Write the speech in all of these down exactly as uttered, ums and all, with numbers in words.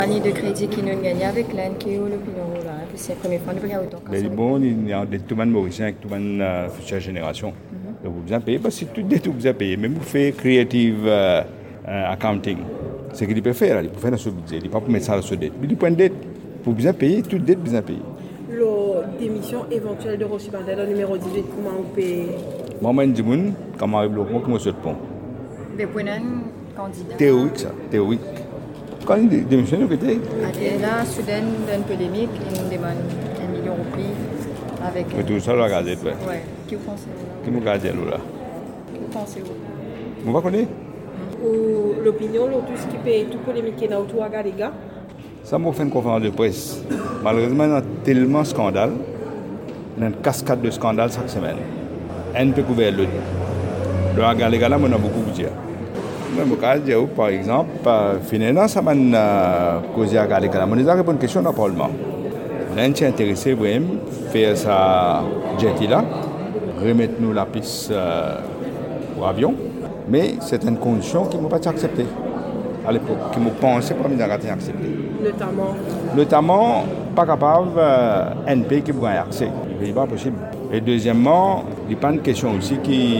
L'année de crédit qui nous gagne avec l'A N K O, l'opinion là, c'est la première fois nous payons autant. Mais bon, il y a des tout le monde mauricien avec tout le monde euh, future génération. Mm-hmm. Donc vous bien payez parce que tout des tout vous avez payé. Même vous faites creative uh, uh, accounting, c'est ce qu'il peut faire. Il peut faire dans ce budget. Il ne peut pas mettre ça dans ce dette. Mais du point de dette, vous bien payer, toute dette bien payée. La démission éventuelle de Rochi Bandel au numéro dix-huit, comment on paye? Moi, je dis, comment arrive le pont, comment se le pont? Des points candidat. Théorique, ça, théorique. Quand il démissionne, vous êtes là, soudain, d'une polémique, il nous demande un million de roupies avec. Mais tout ça, la gazette, oui. Oui. Qui vous pensez Qui vous gardez là? Qui vous pensez vous? Vous connaissez? Ou l'opinion, tout ce qui paye, tout polémique qui est autour à les gars? Ça m'a fait une conférence de presse. Malheureusement, il y a tellement de scandales. Il y a une cascade de scandales chaque semaine. Un peu couvert l'autre. Le regard les gars là, on a beaucoup de dire. Je vais par exemple, finalement, ça m'a causé à regarder les gars. On a répondu à une question dans le Parlement. On est intéressé à faire ça jet là, remettre nous la piste euh, pour avion. Mais c'est une condition qui ne m'a pas acceptée à l'époque, qui m'a pensé pas m'y accepter. Notamment Notamment, pas capable euh, N P qui pourrait accès. Ce n'est pas possible. Et deuxièmement, il n'y a pas une question aussi qui.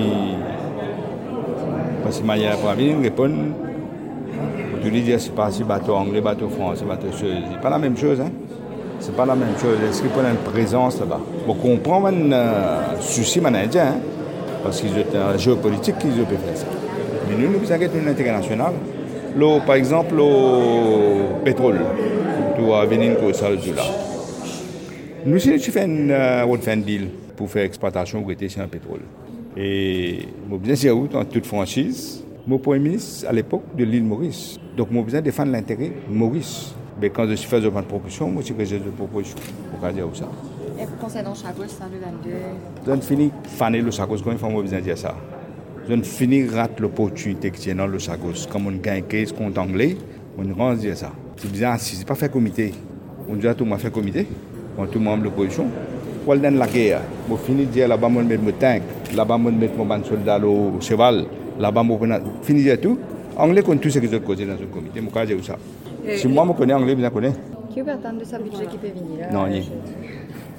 Parce que manière pour venir répondre, tu lui dis c'est pas si bateau anglais, bateau français, bateau suisse. C'est pas la même chose. Hein? C'est pas la même chose. Est-ce qu'il y a une présence là-bas? Pour comprendre un euh, souci indien, hein? Parce qu'ils ont un géopolitique qu'ils ont fait ça. Mais nous, nous avons un intérêt national. Là, par exemple, le pétrole, tu vas venir pour ça là. Nous, si tu fais une, euh, un deal pour faire exploitation ou sur un pétrole. Et je bien sûr, en toute franchise, mon Premier ministre à l'époque de l'île Maurice. Donc, je besoin défendre l'intérêt de Maurice. Mais quand je suis fait de proposition, moi, je suis de proposition. Pour dire ça. Et concernant Chagos, ça le vingt-deux. Je finis faner le Chagos, quand il faut besoin dire ça. Je finis rate l'opportunité qui est dans le Chagos. Comme on gagne quinze comptes anglais, on rend dire ça. C'est bizarre, si ce n'est pas fait comité, on dit à tout le monde fait comité, on tout le monde de l'opposition. Pour aller dans la guerre, je finis de dire là-bas, je mets mon tank, là-bas, je mets mon soldat au cheval, là-bas, je finis de dire tout. Anglais connaît tout ce qu'ils ont causé dans ce comité, je dis ça. Si moi, je connais anglais, je connais. Qui va attendre de sa budget qui peut venir? Non, non.